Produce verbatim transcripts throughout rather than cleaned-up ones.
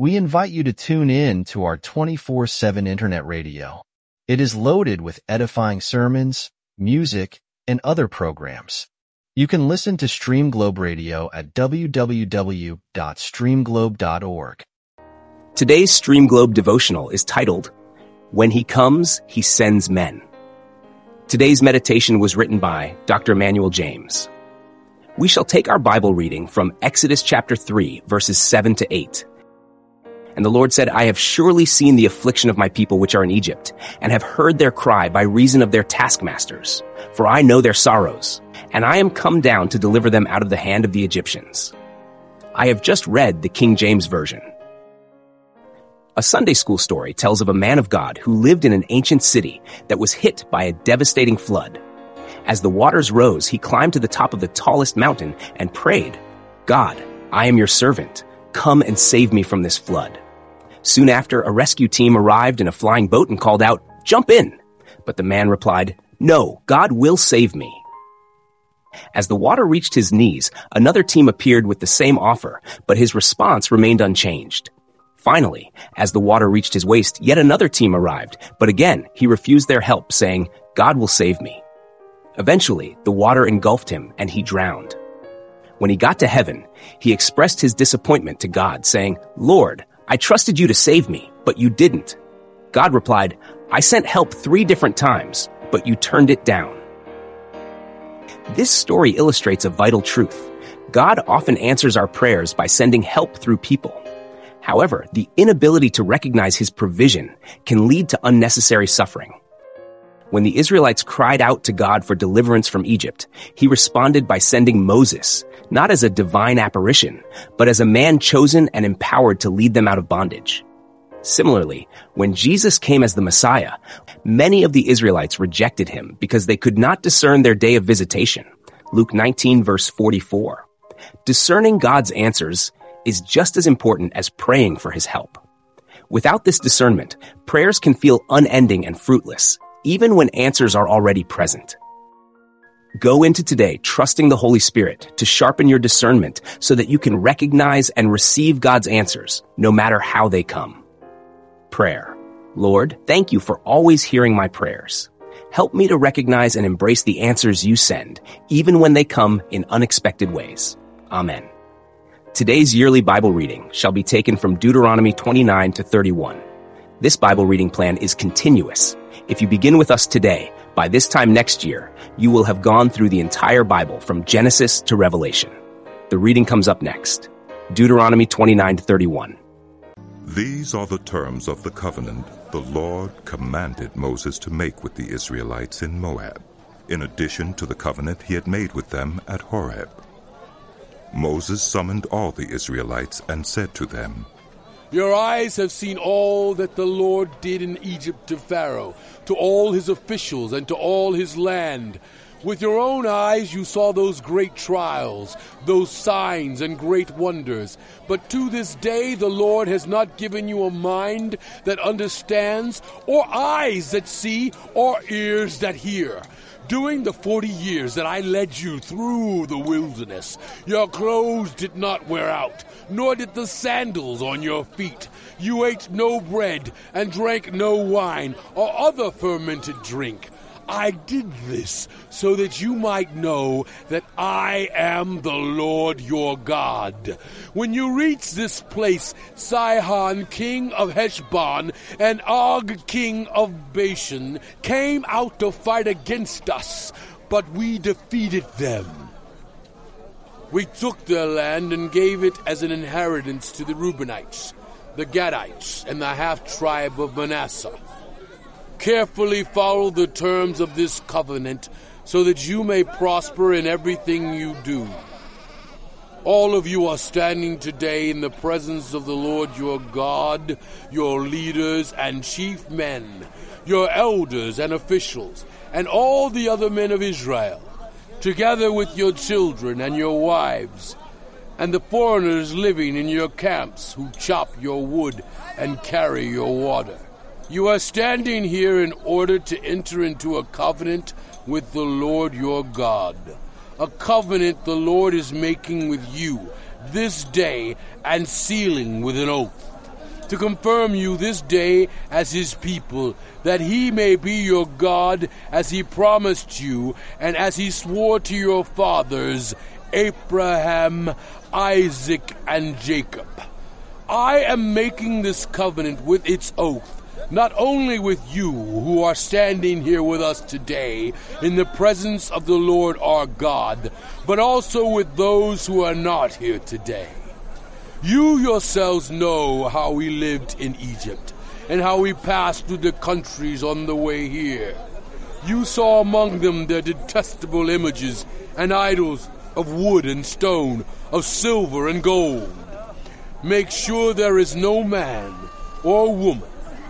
we invite you to tune in to our twenty-four seven internet radio. It is loaded with edifying sermons, music, and other programs. You can listen to Stream Globe Radio at w w w dot stream globe dot org. Today's Stream Globe devotional is titled, When He Comes, He Sends Men. Today's meditation was written by Doctor Emmanuel James. We shall take our Bible reading from Exodus chapter three, verses seven to eight. And the Lord said, I have surely seen the affliction of my people which are in Egypt, and have heard their cry by reason of their taskmasters. For I know their sorrows, and I am come down to deliver them out of the hand of the Egyptians. I have just read the King James Version. A Sunday school story tells of a man of God who lived in an ancient city that was hit by a devastating flood. As the waters rose, he climbed to the top of the tallest mountain and prayed, God, I am your servant. Come and save me from this flood. Soon after, a rescue team arrived in a flying boat and called out, Jump in! But the man replied, No, God will save me. As the water reached his knees, another team appeared with the same offer, but his response remained unchanged. Finally, as the water reached his waist, yet another team arrived, but again he refused their help, saying, God will save me. Eventually, the water engulfed him and he drowned. When he got to heaven, he expressed his disappointment to God, saying, Lord, I trusted you to save me, but you didn't. God replied, I sent help three different times, but you turned it down. This story illustrates a vital truth. God often answers our prayers by sending help through people. However, the inability to recognize his provision can lead to unnecessary suffering. When the Israelites cried out to God for deliverance from Egypt, he responded by sending Moses, not as a divine apparition, but as a man chosen and empowered to lead them out of bondage. Similarly, when Jesus came as the Messiah, many of the Israelites rejected him because they could not discern their day of visitation. Luke nineteen, verse forty-four. Discerning God's answers is just as important as praying for his help. Without this discernment, prayers can feel unending and fruitless, even when answers are already present. Go into today trusting the Holy Spirit to sharpen your discernment so that you can recognize and receive God's answers, no matter how they come. Prayer. Lord, thank you for always hearing my prayers. Help me to recognize and embrace the answers you send, even when they come in unexpected ways. Amen. Today's yearly Bible reading shall be taken from Deuteronomy twenty-nine to thirty-one. This Bible reading plan is continuous. If you begin with us today, by this time next year, you will have gone through the entire Bible from Genesis to Revelation. The reading comes up next. Deuteronomy twenty-nine to thirty-one. These are the terms of the covenant the Lord commanded Moses to make with the Israelites in Moab, in addition to the covenant he had made with them at Horeb. Moses summoned all the Israelites and said to them, Your eyes have seen all that the Lord did in Egypt to Pharaoh, to all his officials, and to all his land. With your own eyes you saw those great trials, those signs and great wonders. But to this day the Lord has not given you a mind that understands, or eyes that see, or ears that hear. During the forty years that I led you through the wilderness, your clothes did not wear out, nor did the sandals on your feet. You ate no bread and drank no wine or other fermented drink. I did this so that you might know that I am the Lord your God. When you reach this place, Sihon, king of Heshbon, and Og, king of Bashan, came out to fight against us, but we defeated them. We took their land and gave it as an inheritance to the Reubenites, the Gadites, and the half-tribe of Manasseh. Carefully follow the terms of this covenant so that you may prosper in everything you do. All of you are standing today in the presence of the Lord your God, your leaders and chief men, your elders and officials, and all the other men of Israel, together with your children and your wives, and the foreigners living in your camps who chop your wood and carry your water. You are standing here in order to enter into a covenant with the Lord your God, a covenant the Lord is making with you this day and sealing with an oath. to confirm you this day as his people, that he may be your God as he promised you, and as he swore to your fathers, Abraham, Isaac, and Jacob. I am making this covenant with its oath, not only with you who are standing here with us today in the presence of the Lord our God, but also with those who are not here today. You yourselves know how we lived in Egypt, and how we passed through the countries on the way here. You saw among them their detestable images and idols of wood and stone, of silver and gold. Make sure there is no man or woman,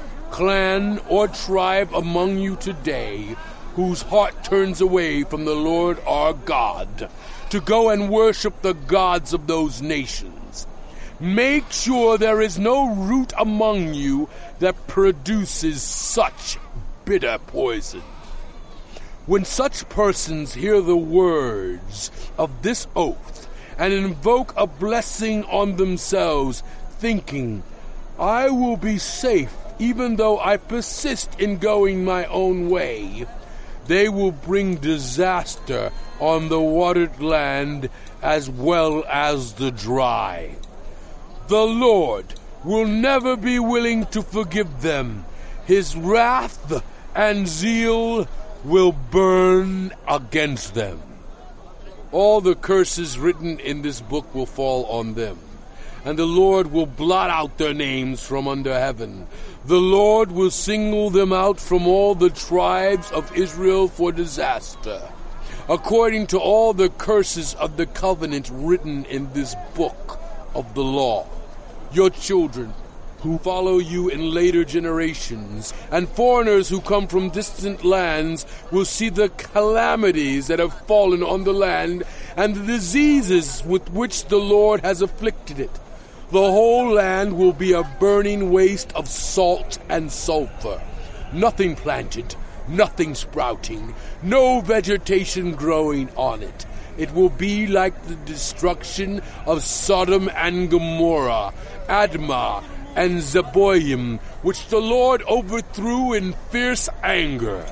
clan or tribe among you today whose heart turns away from the Lord our God to go and worship the gods of those nations. Make sure there is no root among you that produces such bitter poison. When such persons hear the words of this oath and invoke a blessing on themselves, thinking, I will be safe even though I persist in going my own way, they will bring disaster on the watered land as well as the dry. The Lord will never be willing to forgive them. His wrath and zeal will burn against them. All the curses written in this book will fall on them, and the Lord will blot out their names from under heaven. The Lord will single them out from all the tribes of Israel for disaster, according to all the curses of the covenant written in this book of the law. Your children who follow you in later generations, and foreigners who come from distant lands, will see the calamities that have fallen on the land and the diseases with which the Lord has afflicted it. The whole land will be a burning waste of salt and sulfur. Nothing planted, nothing sprouting, no vegetation growing on it. It will be like the destruction of Sodom and Gomorrah, Admah, and Zeboim, which the Lord overthrew in fierce anger.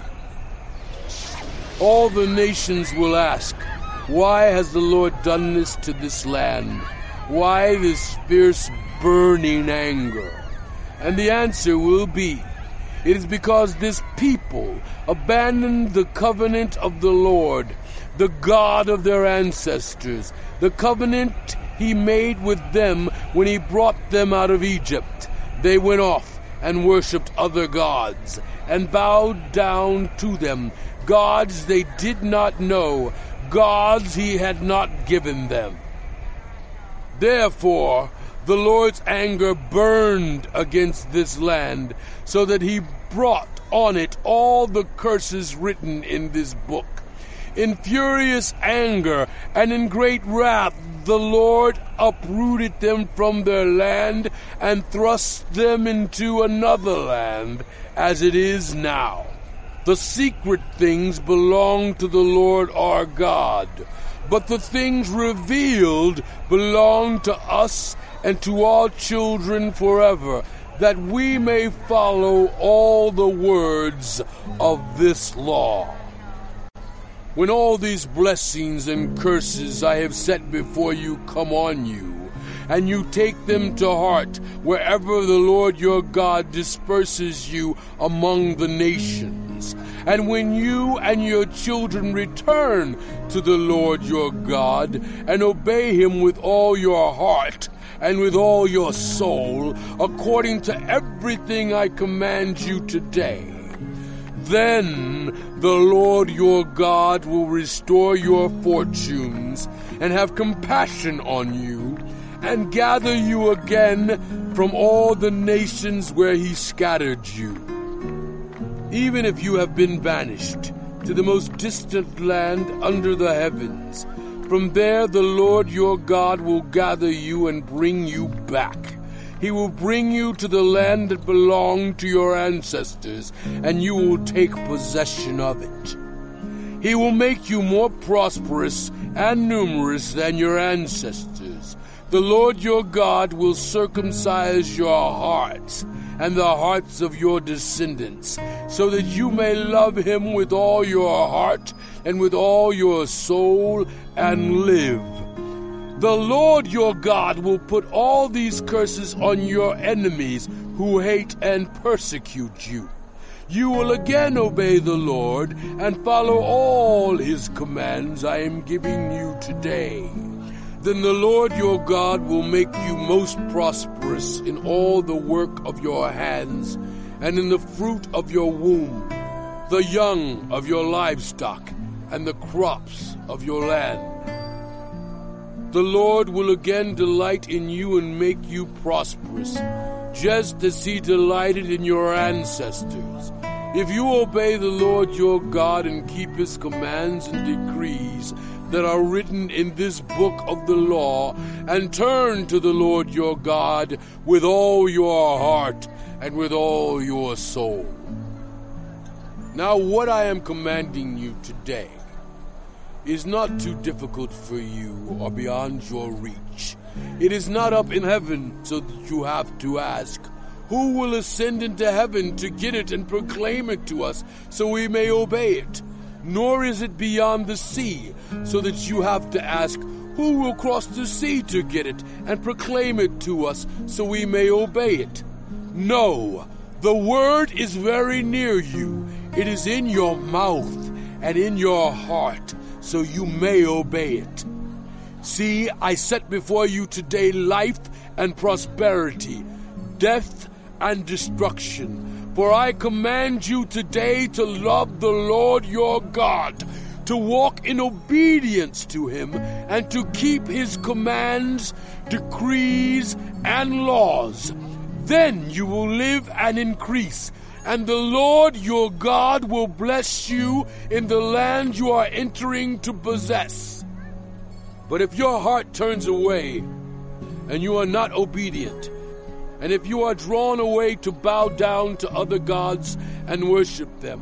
All the nations will ask, why has the Lord done this to this land? Why this fierce burning anger? And the answer will be, it is because this people abandoned the covenant of the Lord, the God of their ancestors, the covenant he made with them when he brought them out of Egypt. They went off and worshipped other gods and bowed down to them, gods they did not know, gods he had not given them. Therefore, the Lord's anger burned against this land, so that he brought on it all the curses written in this book. In furious anger and in great wrath, the Lord uprooted them from their land and thrust them into another land, as it is now. The secret things belong to the Lord our God, but the things revealed belong to us and to our children forever, that we may follow all the words of this law. When all these blessings and curses I have set before you come on you, and you take them to heart wherever the Lord your God disperses you among the nations, and when you and your children return to the Lord your God and obey him with all your heart and with all your soul, according to everything I command you today, then the Lord your God will restore your fortunes and have compassion on you, and gather you again from all the nations where he scattered you. Even if you have been banished to the most distant land under the heavens, from there the Lord your God will gather you and bring you back. He will bring you to the land that belonged to your ancestors, and you will take possession of it. He will make you more prosperous and numerous than your ancestors, The Lord your God will circumcise your hearts and the hearts of your descendants, so that you may love him with all your heart and with all your soul and live. The Lord your God will put all these curses on your enemies who hate and persecute you. You will again obey the Lord and follow all his commands I am giving you today. Then the Lord your God will make you most prosperous in all the work of your hands and in the fruit of your womb, the young of your livestock, and the crops of your land. The Lord will again delight in you and make you prosperous, just as he delighted in your ancestors. If you obey the Lord your God and keep his commands and decrees that are written in this book of the law, and turn to the Lord your God with all your heart and with all your soul. Now what I am commanding you today is not too difficult for you or beyond your reach. It is not up in heaven so that you have to ask, who will ascend into heaven to get it and proclaim it to us so we may obey it? Nor is it beyond the sea, so that you have to ask, who will cross the sea to get it and proclaim it to us so we may obey it? No, the word is very near you. It is in your mouth and in your heart, so you may obey it. See, I set before you today life and prosperity, death and destruction. For I command you today to love the Lord your God, to walk in obedience to him, and to keep his commands, decrees, and laws. Then you will live and increase, and the Lord your God will bless you in the land you are entering to possess. But if your heart turns away, and you are not obedient, and if you are drawn away to bow down to other gods and worship them,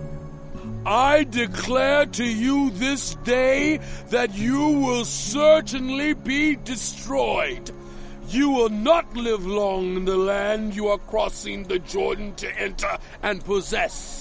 I declare to you this day that you will certainly be destroyed. You will not live long in the land you are crossing the Jordan to enter and possess.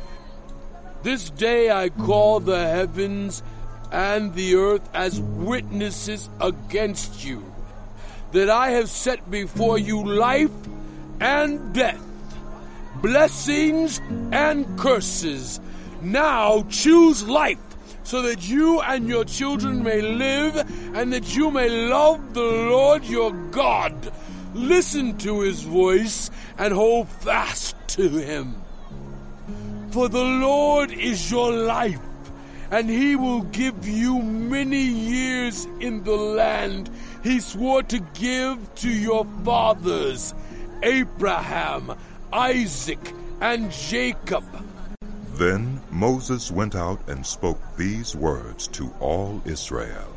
This day I call the heavens and the earth as witnesses against you, that I have set before you life and death, blessings and curses. Now choose life, so that you and your children may live, and that you may love the Lord your God. Listen to his voice and hold fast to him. For the Lord is your life, and he will give you many years in the land he swore to give to your fathers, Abraham, Isaac, and Jacob. Then Moses went out and spoke these words to all Israel.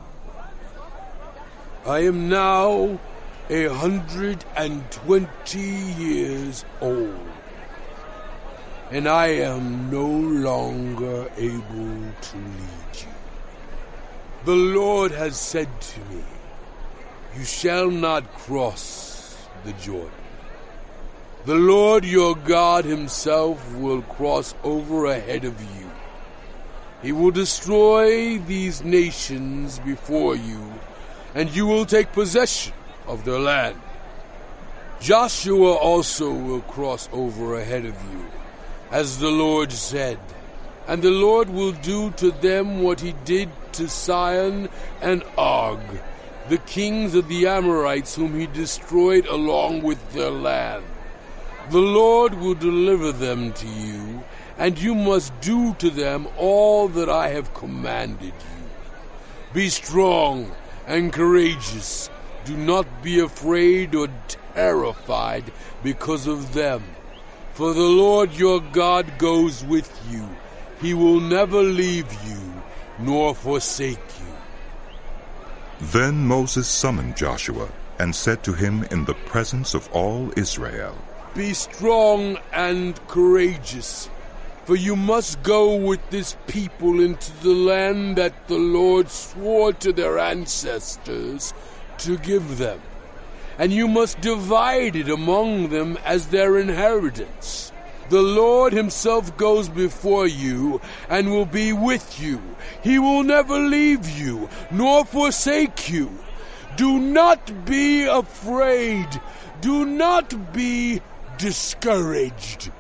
I am now a hundred and twenty years old, and I am no longer able to lead you. The Lord has said to me, you shall not cross the Jordan. The Lord your God himself will cross over ahead of you. He will destroy these nations before you, and you will take possession of their land. Joshua also will cross over ahead of you, as the Lord said, and the Lord will do to them what he did to Sihon and Og, the kings of the Amorites whom he destroyed along with their land. The Lord will deliver them to you, and you must do to them all that I have commanded you. Be strong and courageous. Do not be afraid or terrified because of them. For the Lord your God goes with you. He will never leave you nor forsake you. Then Moses summoned Joshua and said to him in the presence of all Israel, Be strong and courageous, for you must go with this people into the land that the Lord swore to their ancestors to give them, and you must divide it among them as their inheritance. The Lord himself goes before you and will be with you. He will never leave you nor forsake you. Do not be afraid. Do not be discouraged.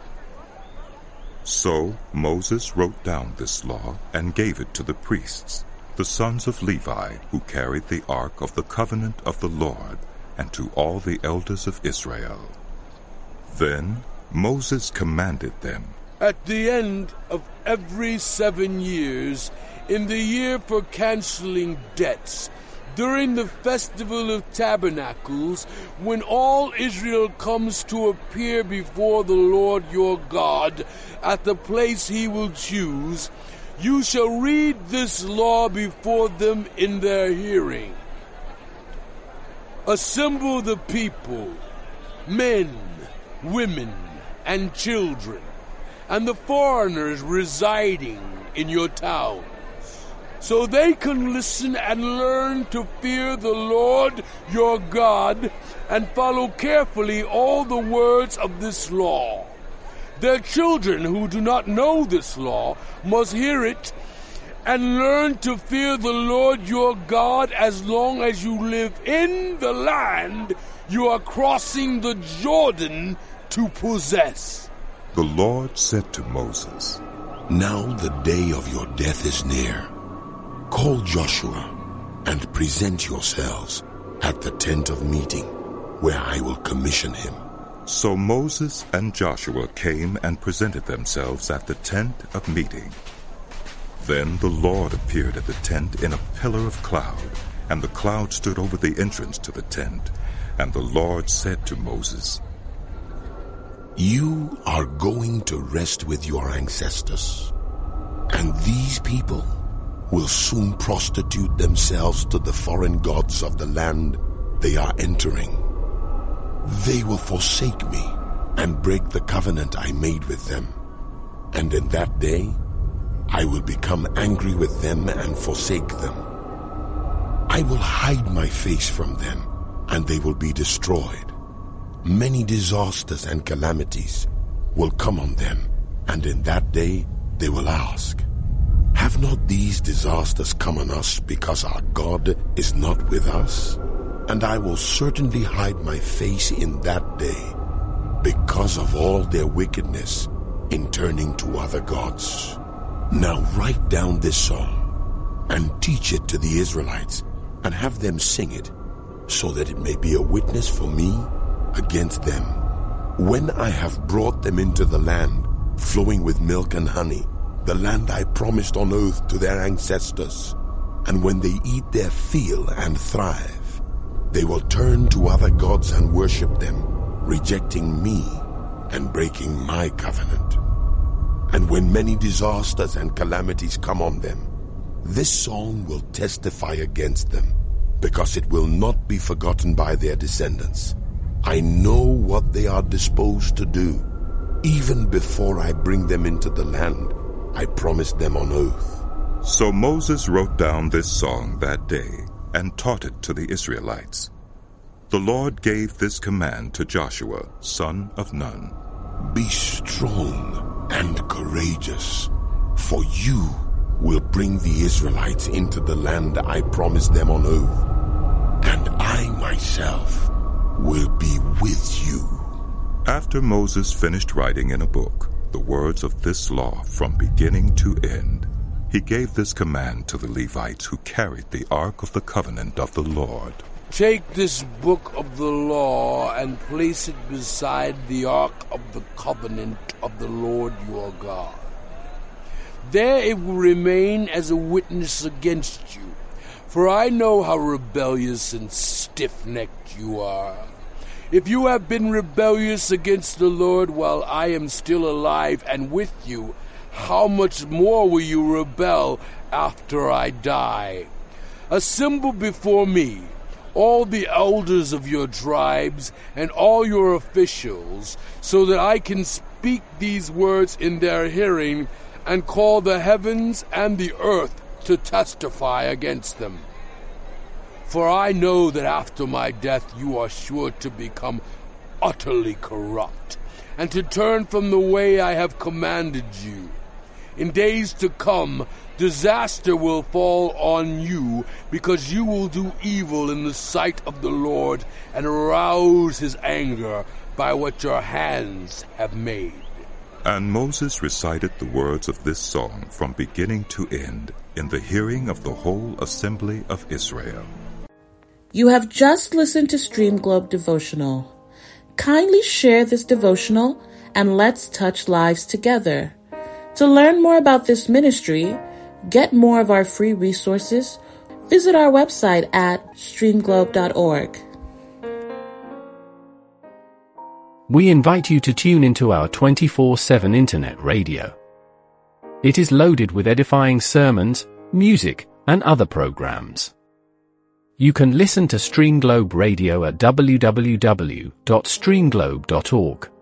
So Moses wrote down this law and gave it to the priests, the sons of Levi, who carried the ark of the covenant of the Lord, and to all the elders of Israel. Then Moses commanded them, At the end of every seven years, in the year for canceling debts, during the festival of tabernacles, when all Israel comes to appear before the Lord your God at the place he will choose, you shall read this law before them in their hearing. Assemble the people, men, women, and children, and the foreigners residing in your towns, so they can listen and learn to fear the Lord your God and follow carefully all the words of this law. Their children who do not know this law must hear it and learn to fear the Lord your God as long as you live in the land you are crossing the Jordan to possess. The Lord said to Moses, Now the day of your death is near. Call Joshua and present yourselves at the tent of meeting, where I will commission him. So Moses and Joshua came and presented themselves at the tent of meeting. Then the Lord appeared at the tent in a pillar of cloud, and the cloud stood over the entrance to the tent. And the Lord said to Moses, You are going to rest with your ancestors, and these people will soon prostitute themselves to the foreign gods of the land they are entering. They will forsake me and break the covenant I made with them, and in that day I will become angry with them and forsake them. I will hide my face from them, and they will be destroyed. Many disasters and calamities will come on them, and in that day they will ask, Have not these disasters come on us because our God is not with us? And I will certainly hide my face in that day because of all their wickedness in turning to other gods. Now write down this song and teach it to the Israelites and have them sing it, so that it may be a witness for me against them. When I have brought them into the land flowing with milk and honey, the land I promised on oath to their ancestors, and when they eat their fill and thrive, they will turn to other gods and worship them, rejecting me and breaking my covenant. And when many disasters and calamities come on them, this song will testify against them, because it will not be forgotten by their descendants. I know what they are disposed to do. Even before I bring them into the land I promised them on oath. So Moses wrote down this song that day and taught it to the Israelites. The Lord gave this command to Joshua, son of Nun. Be strong and courageous, for you will bring the Israelites into the land I promised them on oath, and I myself will be with you. After Moses finished writing in a book the words of this law from beginning to end, he gave this command to the Levites who carried the ark of the covenant of the Lord. Take this book of the law and place it beside the ark of the covenant of the Lord your God. There it will remain as a witness against you, for I know how rebellious and stiff-necked you are. If you have been rebellious against the Lord while I am still alive and with you, how much more will you rebel after I die? Assemble before me all the elders of your tribes and all your officials, so that I can speak these words in their hearing and call the heavens and the earth to testify against them. For I know that after my death you are sure to become utterly corrupt, and to turn from the way I have commanded you. In days to come, disaster will fall on you, because you will do evil in the sight of the Lord, and arouse his anger by what your hands have made. And Moses recited the words of this song from beginning to end in the hearing of the whole assembly of Israel. You have just listened to Stream Globe Devotional. Kindly share this devotional and let's touch lives together. To learn more about this ministry, get more of our free resources, visit our website at stream globe dot org. We invite you to tune into our twenty-four seven internet radio. It is loaded with edifying sermons, music, and other programs. You can listen to Stream Globe Radio at w w w dot stream globe dot org.